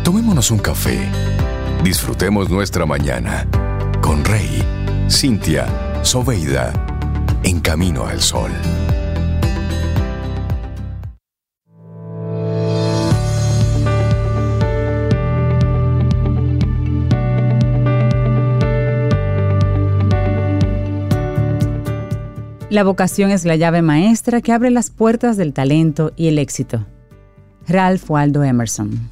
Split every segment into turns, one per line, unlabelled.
Tomémonos un café. Disfrutemos nuestra mañana con Rey, Cintia, Soveida, en Camino al Sol.
La vocación es la llave maestra que abre las puertas del talento y el éxito. Ralph Waldo Emerson.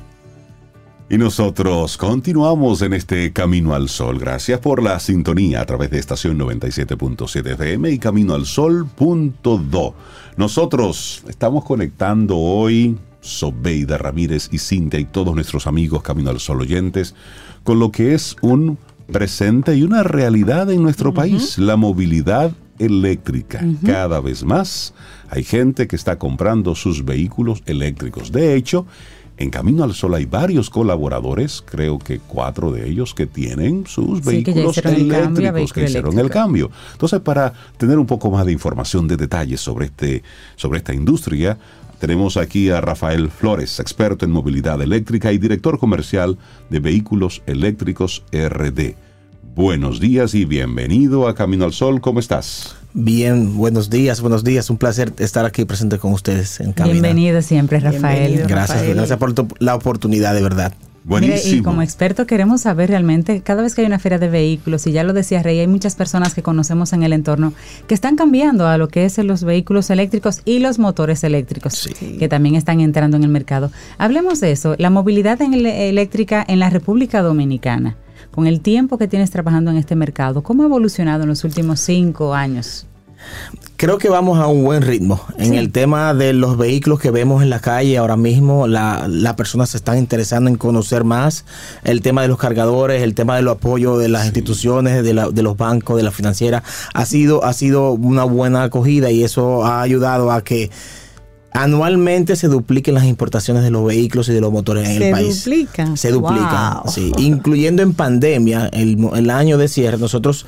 Y nosotros continuamos en este Camino al Sol. Gracias por la sintonía a través de estación 97.7 FM y caminoalsol.do. Nosotros estamos conectando hoy, Sobeida Ramírez y Cintia y todos nuestros amigos Camino al Sol oyentes, con lo que es un presente y una realidad en nuestro país, la movilidad eléctrica. Cada vez más hay gente que está comprando sus vehículos eléctricos. De hecho, en Camino al Sol hay varios colaboradores, creo que 4 de ellos, que tienen sus vehículos eléctricos, que hicieron el cambio. Entonces, para tener un poco más de información, de detalles sobre esta industria, tenemos aquí a Rafael Flores, experto en movilidad eléctrica y director comercial de Vehículos Eléctricos RD. Buenos días y bienvenido a Camino al Sol. ¿Cómo estás?
Bien, buenos días. Un placer estar aquí presente con ustedes en Camino.
Bienvenido siempre, Rafael.
Bienvenido, gracias por la oportunidad, de verdad.
Buenísimo.
Mire, y como experto queremos saber realmente, cada vez que hay una feria de vehículos, y ya lo decía Rey, hay muchas personas que conocemos en el entorno que están cambiando a lo que es los vehículos eléctricos y los motores eléctricos, sí, que también están entrando en el mercado. Hablemos de eso, la movilidad eléctrica en la República Dominicana. Con el tiempo que tienes trabajando en este mercado, ¿cómo ha evolucionado en los últimos 5 años?
Creo que vamos a un buen ritmo. En el tema de los vehículos que vemos en la calle ahora mismo, las personas se están interesando en conocer más el tema de los cargadores, el tema del apoyo de las instituciones, de los bancos, de la financiera. Ha sido una buena acogida y eso ha ayudado a que anualmente se dupliquen las importaciones de los vehículos y de los motores en el país. Se duplican, wow. Sí. Incluyendo en pandemia, el año de cierre, nosotros,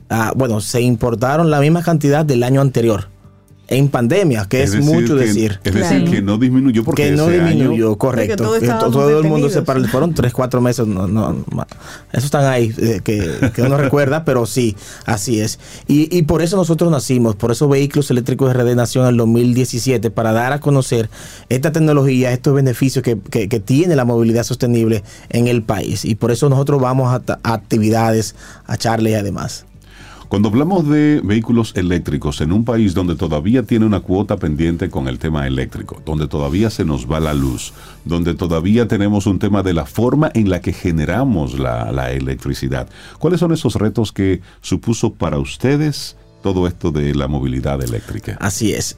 se importaron la misma cantidad del año anterior. En pandemia, que es mucho decir.
Es decir, que no disminuyó porque
que no disminuyó,
año,
correcto. Todo el mundo se paró. Fueron 3-4 meses. No, eso están ahí, que uno recuerda, pero sí, así es. Y por eso nosotros nacimos, por eso Vehículos Eléctricos RD nació en el 2017, para dar a conocer esta tecnología, estos beneficios que tiene la movilidad sostenible en el país. Y por eso nosotros vamos a actividades, a charlas y además.
Cuando hablamos de vehículos eléctricos en un país donde todavía tiene una cuota pendiente con el tema eléctrico, donde todavía se nos va la luz, donde todavía tenemos un tema de la forma en la que generamos la electricidad, ¿cuáles son esos retos que supuso para ustedes todo esto de la movilidad eléctrica?
Así es.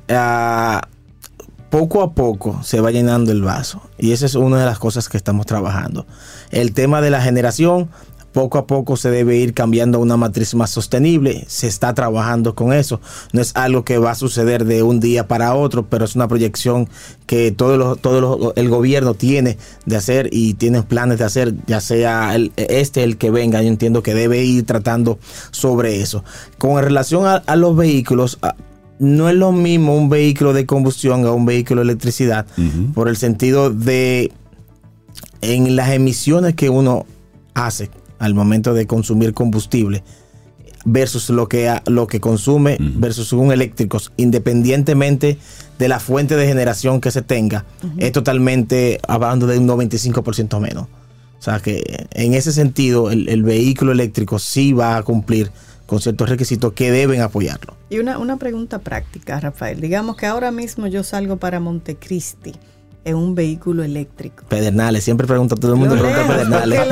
Poco a poco se va llenando el vaso y esa es una de las cosas que estamos trabajando. El tema de la generación, poco a poco se debe ir cambiando a una matriz más sostenible. Se está trabajando con eso. No es algo que va a suceder de un día para otro, pero es una proyección que el gobierno tiene de hacer y tiene planes de hacer, ya sea el que venga. Yo entiendo que debe ir tratando sobre eso. Con relación a los vehículos, no es lo mismo un vehículo de combustión a un vehículo de electricidad, por el sentido de en las emisiones que uno hace al momento de consumir combustible versus lo que consume versus un eléctrico, independientemente de la fuente de generación que se tenga, es totalmente hablando de un 95% menos. O sea que en ese sentido el vehículo eléctrico sí va a cumplir con ciertos requisitos que deben apoyarlo.
Y una pregunta práctica, Rafael. Digamos que ahora mismo yo salgo para Montecristi en un vehículo eléctrico.
Pedernales, siempre pregunta todo el mundo. Pedernales.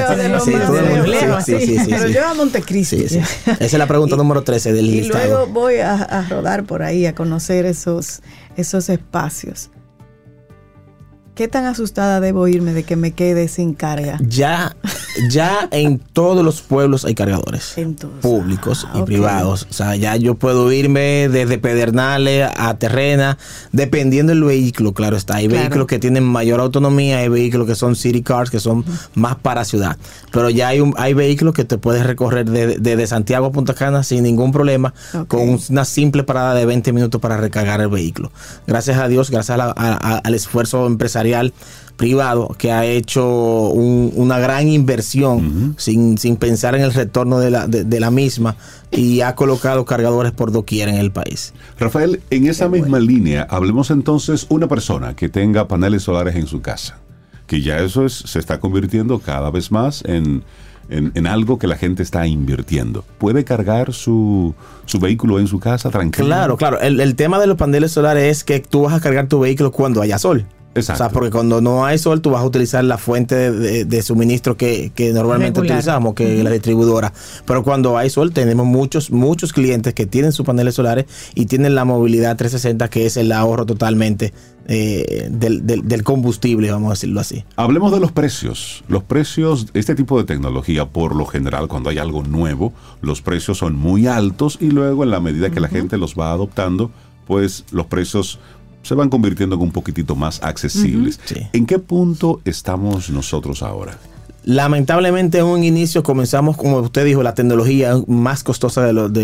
Sí. Pero yo a Montecristi.
Sí. Esa es la pregunta número 13 del listado.
Y luego voy a rodar por ahí, a conocer esos espacios. ¿Qué tan asustada debo irme de que me quede sin carga?
Ya en todos los pueblos hay cargadores públicos y privados. O sea, ya yo puedo irme desde Pedernales a Terrena, dependiendo del vehículo, claro está. Hay vehículos que tienen mayor autonomía, hay vehículos que son city cars, que son más para ciudad. Pero ya hay vehículos que te puedes recorrer desde Santiago a Punta Cana sin ningún problema, con una simple parada de 20 minutos para recargar el vehículo. Gracias a Dios, gracias al esfuerzo empresarial, privado que ha hecho una gran inversión sin pensar en el retorno de la misma, y ha colocado cargadores por doquier en el país.
Rafael, en esa misma línea, hablemos entonces una persona que tenga paneles solares en su casa, que ya eso se está convirtiendo cada vez más en algo que la gente está invirtiendo. ¿Puede cargar su vehículo en su casa tranquilo?
Claro. El tema de los paneles solares es que tú vas a cargar tu vehículo cuando haya sol.
Exacto.
O sea, porque cuando no hay sol, tú vas a utilizar la fuente de suministro que normalmente utilizamos, que es la distribuidora. Pero cuando hay sol, tenemos muchos clientes que tienen sus paneles solares y tienen la movilidad 360, que es el ahorro totalmente del combustible, vamos a decirlo así.
Hablemos de los precios. Los precios, este tipo de tecnología, por lo general, cuando hay algo nuevo, los precios son muy altos, y luego, en la medida que la gente los va adoptando, pues los precios se van convirtiendo en un poquitito más accesibles.
Sí.
¿En qué punto estamos nosotros ahora?
Lamentablemente, en un inicio comenzamos, como usted dijo, la tecnología más costosa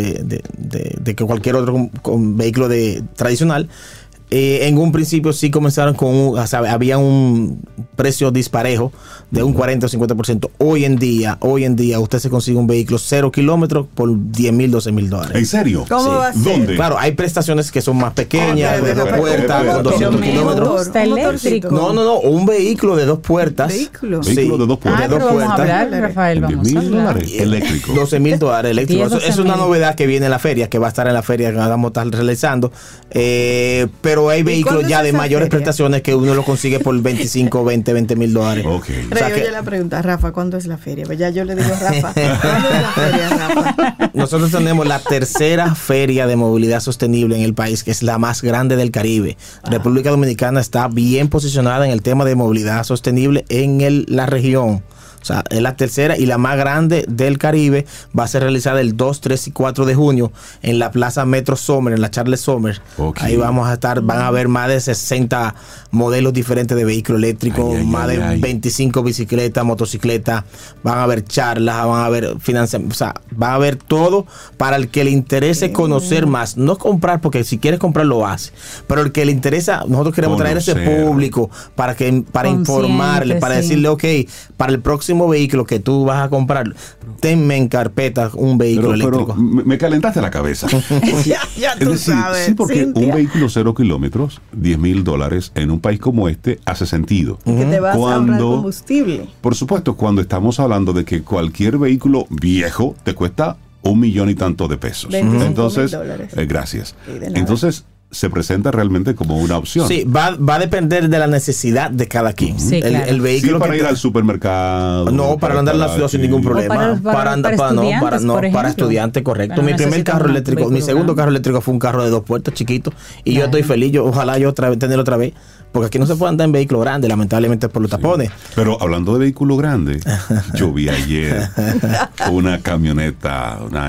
de que cualquier otro vehículo tradicional. En un principio sí comenzaron había un precio disparejo de un 40 o 50%. Hoy en día usted se consigue un vehículo 0 kilómetros por $10,000, $12,000.
¿En serio?
¿Cómo va a ser?
¿Dónde?
Claro, hay prestaciones que son más pequeñas, de 2 puertas, con 200 kilómetros.
Está eléctrico.
No, un vehículo de 2 puertas.
¿Vehículo?
Sí.
Vehículo de 2 puertas.
Pero vamos a hablar, Rafael, vamos a hablar.
$10,000 eléctrico.
$12,000 eléctrico. Eso es una
12,000.
novedad que viene en la feria, que va a estar en la feria que vamos a estar realizando. Pero hay vehículos ya de mayores prestaciones que uno lo consigue por $20,000
Ok.
Rey, oye la pregunta, Rafa, ¿cuándo es la feria? Pues ya yo le digo, Rafa, ¿cuándo es la feria, Rafa?
Nosotros tenemos la tercera feria de movilidad sostenible en el país, que es la más grande del Caribe. República Dominicana está bien posicionada en el tema de movilidad sostenible en la región. O sea, es la tercera y la más grande del Caribe. Va a ser realizada el 2, 3 y 4 de junio en la Plaza Metro Sommer, en la Charles Sommer.
Okay.
Ahí vamos a estar, van a haber más de 60 modelos diferentes de vehículos eléctricos, más de 25 bicicletas, motocicletas, van a haber charlas, van a haber financiamiento, o sea, va a haber todo para el que le interese conocer más. No comprar, porque si quieres comprar lo hace, pero el que le interesa, nosotros queremos traer ese público para informarle, para decirle, ok, para el próximo vehículo que tú vas a comprar, tenme en carpeta un vehículo eléctrico.
Pero me calentaste la cabeza.
ya tú sabes.
Sí, porque
Cintia,
un vehículo 0 kilómetros, $10,000 en un país como este hace sentido.
que te vas a ahorrar combustible.
Por supuesto, cuando estamos hablando de que cualquier vehículo viejo te cuesta $1,000,000 y tanto de pesos. Entonces, gracias.
Sí, de nada.
Entonces, se presenta realmente como una opción.
Sí, va a depender de la necesidad de cada quien.
Sí, claro.
El vehículo
para ir al supermercado.
No, para andar en la ciudad sin ningún problema. Para estudiantes, correcto. Mi primer carro eléctrico, mi segundo carro eléctrico fue un carro de 2 puertas chiquito. Y yo estoy feliz. Ojalá yo tenerlo otra vez. Porque aquí no se puede andar en vehículo grande, lamentablemente por los tapones.
Pero hablando de vehículo grande, yo vi ayer una camioneta, una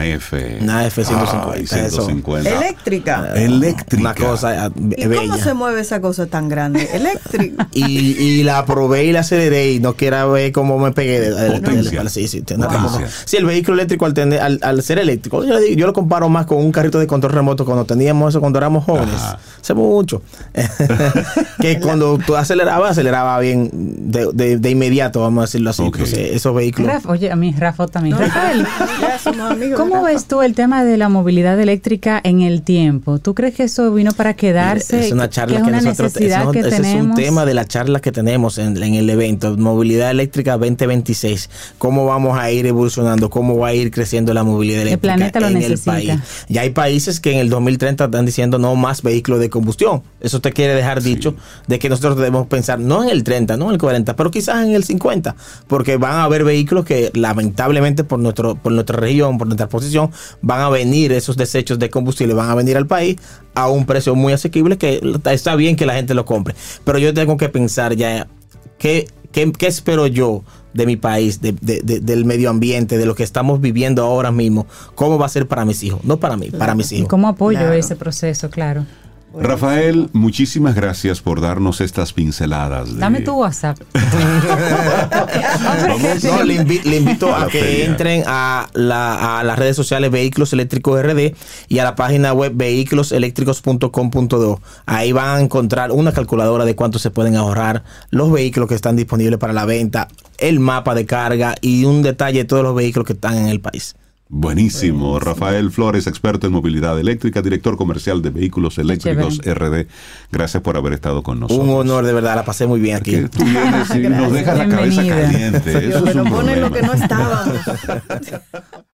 F-150.
Eléctrica.
Eléctrica.
Una cosa
¿Y
bella.
cómo se mueve esa cosa tan grande? Eléctrica.
Y la probé y la aceleré y no quiera ver cómo me pegué.
Potencia.
Sí,
Potencia.
Sí, el vehículo eléctrico al ser eléctrico, yo lo comparo más con un carrito de control remoto cuando teníamos eso, cuando éramos jóvenes. Hace mucho. Que cuando tú aceleraba bien de inmediato, vamos a decirlo así.
Okay.
Entonces, esos vehículos.
Oye, a mí, Rafa también.
No,
Rafael,
ya somos amigos.
¿cómo ves tú el tema de la movilidad eléctrica en el tiempo? ¿Tú crees que eso vino para quedarse?
Es una charla
que es una necesidad que
ese
tenemos.
es un tema de la charla que tenemos en el evento Movilidad Eléctrica 2026. ¿Cómo vamos a ir evolucionando? ¿Cómo va a ir creciendo la movilidad eléctrica
el planeta lo
en
necesita.
el país? Ya hay países que en el 2030 están diciendo no más vehículos de combustión. Eso te quiere dejar dicho de que nosotros debemos pensar no en el 30, no en el 40, pero quizás en el 50, porque van a haber vehículos que lamentablemente por nuestra región, por nuestra posición, van a venir esos desechos de combustible, van a venir al país a un precio muy asequible, que está bien que la gente lo compre. Pero yo tengo que pensar ya, ¿qué espero yo de mi país, del medio ambiente, de lo que estamos viviendo ahora mismo? ¿Cómo va a ser para mis hijos? No para mí, para mis hijos.
¿Y cómo apoyo
Claro.
ese proceso? Claro.
Rafael, muchísimas gracias por darnos estas pinceladas.
Dame tu WhatsApp.
No, le invito a que entren a las redes sociales Vehículos Eléctricos RD y a la página web vehiculoseléctricos.com.do. Ahí van a encontrar una calculadora de cuánto se pueden ahorrar, los vehículos que están disponibles para la venta, el mapa de carga y un detalle de todos los vehículos que están en el país.
Buenísimo. Rafael Flores, experto en movilidad eléctrica, director comercial de Vehículos Eléctricos RD. Gracias por haber estado con nosotros.
Un honor, de verdad, la pasé muy bien aquí.
Tú vienes y nos dejas la cabeza caliente. Eso es un
ponen lo que no estábamos.